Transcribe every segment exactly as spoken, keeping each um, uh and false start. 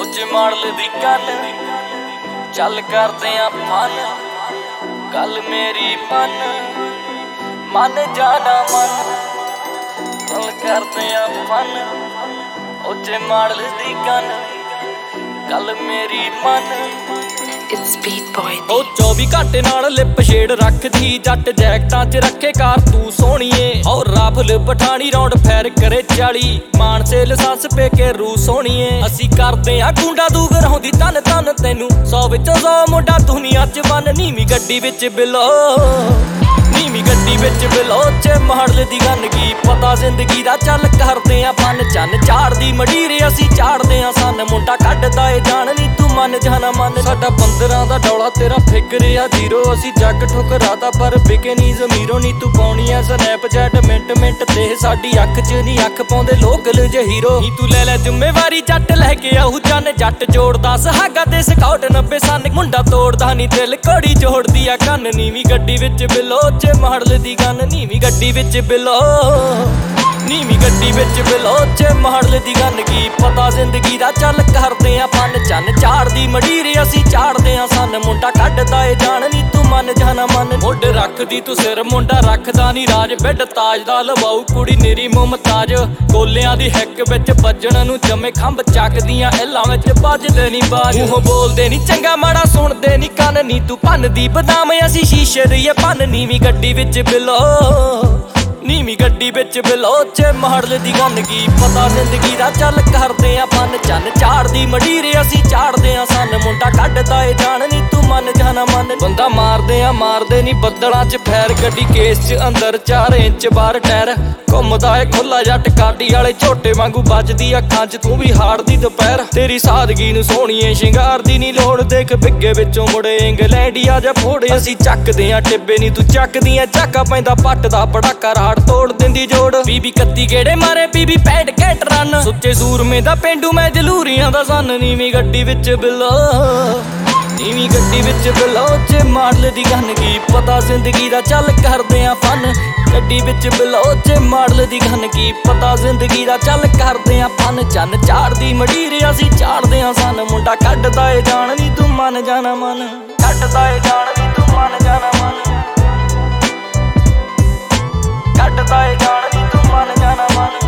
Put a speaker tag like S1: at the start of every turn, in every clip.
S1: ਉੱਚੇ ਮਾਡਲ ਦੀ ਗੱਲ ਚੱਲ ਕਰਦੇ ਆ ਫਨ ਗੱਲ ਮੇਰੀ ਮਨ ਮਨ ਜਾਣਾ ਮਨ ਚੱਲ ਕਰਦੇ ਆ ਫਨ ਉੱਚੇ ਮਾਡਲ ਦੀ ਗੱਲ ਗੱਲ ਮੇਰੀ ਮਨ
S2: It's Beat Boy
S1: ਉਹ ਚੌਵੀ ਘੰਟੇ ਨਾਲ ਲਿਪ ਸ਼ੇਡ ਰੱਖਦੀ ਜੱਟ ਜੈਕਟਾਂ 'ਚ ਰੱਖੇ ਕਾਰ ਤੂੰ ਸੋਹਣੀਏ ਔਰ ਰਾਫਲ ਪਠਾਣੀ ਰੌਂਡ ਫੈਰ ਕਰੇ ਚਾਲੀ ਮਾਨਸੇ ਲਾਇਸੈਂਸ ਪੇ ਕੇ ਰੂ ਸੋਹਣੀਏ ਅਸੀਂ ਕਰਦੇ ਆ ਗੁੰਡਾ ਦੂ ਗਰਾਉਂਦੀ ਤਨ ਤਨ ਤੈਨੂੰ ਸੌ ਵਿੱਚੋਂ ਸੌ ਮੁੰਡਾ ਦੁਨੀਆ 'ਚ ਬੰਨ ਨੀਵੀਂ ਗੱਡੀ ਵਿੱਚ ਬਿਲੋ ਨੀਵੀਂ ਗੱਡੀ ਵਿੱਚ ਬਿਲੋ ਚ ਮਾਡਲ ਦੀ ਗੰਨ ਕੀ ਪਤਾ ਜ਼ਿੰਦਗੀ ਦਾ ਚੱਲ ਕਰਦੇ ਆ ਫਨ ਚੰਨ ਝਾੜਦੀ ਮਡੀਰੇ ਅਸੀਂ ਝਾੜਦੇ ਆ ਸੰਨ ਮੁੰਡਾ ਕੱਢਦਾ ਏ ਜਾਣ ਨੀ ਤੂੰ ਮਨ ਜਾਣਾ ਮਨ ਸਾਡਾ ਪੰਦਰਾਂ ਦਾ ਡੌਲਾ ਤੇਰਾ ਫਿਕਰ ਆ ਜ਼ੀਰੋ ਅਸੀਂ ਜੱਗ ਠੁਕਰਾਦਾ ਪਰ ਵਿਕੇ ਨੀ ਜ਼ਮੀਰੋ ਨੀ ਤੂੰ ਪਾਉਣੀ ਆ ਸਨੈਪਚੈਟ ਮਿੰਟ ਮਿੰਟ ਤੇ ਸਾਡੀ ਅੱਖ 'ਚ ਨੀ ਅੱਖ ਪਾਉਂਦੇ ਲੋਕਲ ਜੇ ਹੀਰੋ ਨੀ ਤੂੰ ਲੈ ਲੈ ਜ਼ਿੰਮੇਵਾਰੀ ਜੱਟ ਲੈ ਕੇ ਆਉ ਚੰਨ ਜੱਟ ਜੋੜਦਾ ਸੁਹਾਗਾ ਤੇ ਸਕਾਊਟ ਨੱਬੇ ਸੰਨ ਮੁੰਡਾ ਤੋੜਦਾ ਨੀ ਦਿਲ ਘੋੜੀ ਜੋੜਦੀ ਆ ਕੰਨ ਨੀਵੀਂ ਗੱਡੀ ਵਿੱਚ ਬਿਲੋ ਚ ਮਾਡਲ ਦੀ ਗੰਨ ਨੀਵੀਂ ਗੱਡੀ ਵਿੱਚ ਬਿਲੋ ਨੀਵੀਂ ਗੱਡੀ ਵਿੱਚ ਬਿਲੋ ਚ ਮਾਡਲ ਦੀ ਗੰਨ ਕੀ ਪਤਾ ਜ਼ਿੰਦਗੀ ਦਾ ਚੱਲ ਕਰਦੇ ਆ ਫਨ ਚੰਨ ਝਾੜਦੀ ਮਡੀਰੇ ਅਸੀਂ ਝਾੜਦੇ ਆ ਸੰਨ ਮੁੰਡਾ ਕੱਢਦਾ ਏ ਜਾਣ ਨੀ ਤੂੰ ਮਨ ਜਾਣਾ ਮਨ ਮੋਢੇ ਰੱਖਦੀ ਤੂੰ ਸਿਰ ਮੁੰਡਾ ਰੱਖਦਾ ਨੀ ਰਾਜ ਬਿੱਡ ਤਾਜ ਦਾ ਲਵਾਉ ਕੁੜੀ ਨੀਰੀ ਮੁਮਤਾਜ ਕੋਲਿਆਂ ਦੀ ਹਿੱਕ ਵਿੱਚ ਵੱਜਣ ਨੂੰ ਜੰਮੇ ਖੰਭ ਚੱਕਦੀਆਂ ਐਲਾਂ ਵਿੱਚ ਵੱਜਦੇ ਨੀ ਬਾਜ ਮੂੰਹ ਬੋਲਦੇ ਨੀ ਚੰਗਾ ਮਾੜਾ ਸੁਣਦੇ ਨੀ ਕੰਨ ਨੀ ਤੂੰ ਭੰਨਦੀ ਬਦਾਮ ਅਸੀਂ ਸ਼ੀਸ਼ੇ ਦੀ ਭੰਨ ਨੀਵੀਂ ਗੱਡੀ ਵਿੱਚ ਬਿਲੋ ਨੀਵੀਂ ਗੱਡੀ ਵਿੱਚ ਬਿਲੋ ਚ ਮਾਡਲ ਦੀ ਗੰਨ ਕੀ ਪਤਾ ਜ਼ਿੰਦਗੀ ਦਾ ਚੱਲ ਕਰਦੇ ਆ ਫਨ ਚੰਨ ਝਾੜਦੀ ਮਡੀਰੇ ਅਸੀਂ ਝਾੜਦੇ ਆ ਸੰਨ ਮੁੰਡਾ ਕੱਢਦਾ ਏ ਜਾਣ ਨੀ ਤੂੰ ਮਨ ਜਾਣਾ ਮਨ ਬੰਦਾ ਮਾਰਦੇ ਆ ਮਾਰਦੇ ਨੀ ਬੱਦਲਾਂ 'ਚ ਫੈਰ ਗੱਡੀ ਕੇਸ 'ਚ ਅੰਦਰ ਚਾਰ ਇੰਚ ਬਾਹਰ ਟਾਇਰ ਘੁੰਮਦਾ ਏ ਖੁੱਲਾ ਜੱਟ ਕਾਡੀ ਵਾਲੇ ਝੋਟੇ ਵਾਂਗੂ ਵੱਜਦੀ ਅੱਖਾਂ 'ਚ ਤੂੰ ਵੀ ਹਾਰਦੀ ਦੁਪਹਿਰ ਤੇਰੀ ਸਾਦਗੀ ਨੂੰ ਸੋਹਣੀਏ ਸ਼ਿੰਗਾਰ ਦੀ ਨੀ ਲੋੜ ਦੇਖ ਬਿੱਗੇ ਵਿੱਚੋਂ ਮੁੜੇ ਇੰਗਲੈਂਡੀਆ ਜਾਂ ਫੋੜੇ ਅਸੀਂ ਚੱਕਦੇ ਆ ਟਿੱਬੇ ਨੀ ਤੂੰ ਚੱਕਦੀ ਆ ਝਾਕਾ ਪੈਂਦਾ ਪੱਟ ਦਾ ਪੜਾਕਾ ਰਾੜ ਤੋੜ ਦਿੰਦੀ ਜੋੜ ਬੀਬੀ ਕੱਤੀ ਗੇੜੇ ਮਾਰੇ ਬੀਬੀ ਪੈਂਟ ਕੈਟ ਰਨ ਸੁੱਚੇ ਸੂਰਮੇ ਦਾ ਪਿੰਡੂ ਮੈਂ ਜਲੂਰੀਆਂ ਦਾ ਸੰਨ ਨੀਵੀਂ ਗੱਡੀ ਵਿੱਚ ਬਿਲੋ ਨੀਵੀਂ ਗੱਡੀ ਵਿੱਚ ਬਿਲੋ ਚ ਮਾਡਲ ਦੀ ਗੰਨ ਕੀ ਪਤਾ ਜ਼ਿੰਦਗੀ ਦਾ ਚੱਲ ਕਰਦੇ ਆ ਫਨ ਗੱਡੀ ਵਿੱਚ ਬਿਲੋ ਚ ਮਾਡਲ ਦੀ ਗੰਨ ਕੀ ਪਤਾ ਜ਼ਿੰਦਗੀ ਦਾ ਚੱਲ ਕਰਦੇ ਆ ਫਨ ਚੰਨ ਝਾੜਦੀ ਮਡੀਰੇ ਅਸੀਂ ਝਾੜਦੇ ਆ ਸੰਨ ਮੁੰਡਾ ਕੱਢਦਾ ਏ ਜਾਣ ਨੀ ਤੂੰ ਮਨ ਜਾਣਾ ਮਨ ਕੱਢਦਾ ਏ ਜਾਣ ਨੀ ਤੂੰ ਮਨ ਜਾਣਾ ਮਨ ਕੱਢਦਾ ਏ ਜਾਣ ਨੀ ਤੂੰ ਮਨ ਜਾਣਾ ਮਨ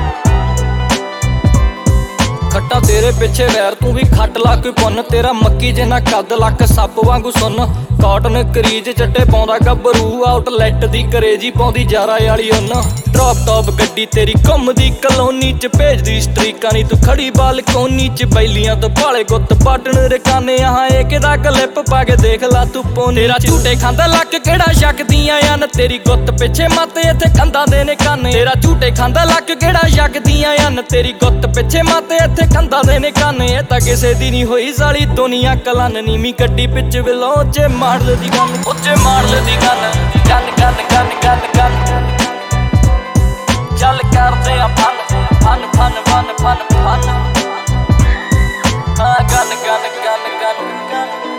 S1: ਖੱਟਾ ਤੇਰੇ ਪਿੱਛੇ ਵੈਰ ਤੂੰ ਵੀ ਖੱਟ ਲਾ ਕੋਈ ਪੁੰਨ ਤੇਰਾ ਮੱਕੀ ਜਿੰਨਾ ਕੱਦ ਲੱਕ ਸੱਪ ਵਾਂਗੂ ਸੁੰਨ ਕਾਟਨ ਕਰੀਜ ਚੱਟੇ ਪਾਉਂਦਾ ਗੱਭਰੂ ਆਊਟਲੈਟ ਦੀ ਕਰੇਜੀ ਪਾਉਂਦੀ ਜਾਰਾ ਵਾਲੀ ਉਨ ਡ੍ਰੌਪ ਟੌਪ ਗੱਡੀ ਤੇਰੀ ਘੁੰਮਦੀ ਕਲੋਨੀ 'ਚ ਭੇਜਦੀ ਸਟਰੀਕਾਂ ਨੀ ਤੂੰ ਖੜੀ ਬਾਲਕੋਨੀ 'ਚ ਬੈਲੀਆਂ ਤੋਂ ਭਾਲੇ ਗੁੱਤ ਪਾਟਣ ਰਕਾਨੇ ਆਹ ਏ ਕਿਦਾ ਕਲਿੱਪ ਪਾ ਕੇ ਦੇਖ ਲਾ ਤੂੰ ਪੋਨੀ ਤੇਰਾ ਝੂਟੇ ਖਾਂਦਾ ਲੱਕ ਕਿਹੜਾ ਸ਼ੱਕਦੀਆਂ ਹਨ ਤੇਰੀ ਗੁੱਤ ਪਿੱਛੇ ਮਾਤੇ ਇੱਥੇ ਕੰਧਾਂ ਦੇ ਨੇ ਕੰਨ ਤੇਰਾ ਝੂਟੇ ਖਾਂਦਾ ਲੱਕ ਕਿਹੜਾ ਸ਼ੱਕਦੀਆਂ ਹਨ ਤੇਰੀ ਗੁੱਤ ਪਿੱਛੇ ਮਾਤੇ ਇੱਥੇ ਕੰਧਾਂ ਦੇ ਨੇ ਕੰਨ ਇਹ ਤਾਂ ਕਿਸੇ ਦੀ ਨੀ ਹੋਈ ਸਾਲੀ ਦੁਨੀਆ ਕਲਨ ਨੀਵੀਂ ਗੱਡੀ ਵਿੱਚ ਬਿਲੋ ਚ ਮਾਡਲ ਦੀ ਗੰਨ ਉੱਚੇ ਮਾਡਲ ਦੀ gun gun gun gun gun gun ਚੱਲ ਕਰਦੇ ਆ fun fun fun fun fun fun ਹਾਂ gun gun gun gun gun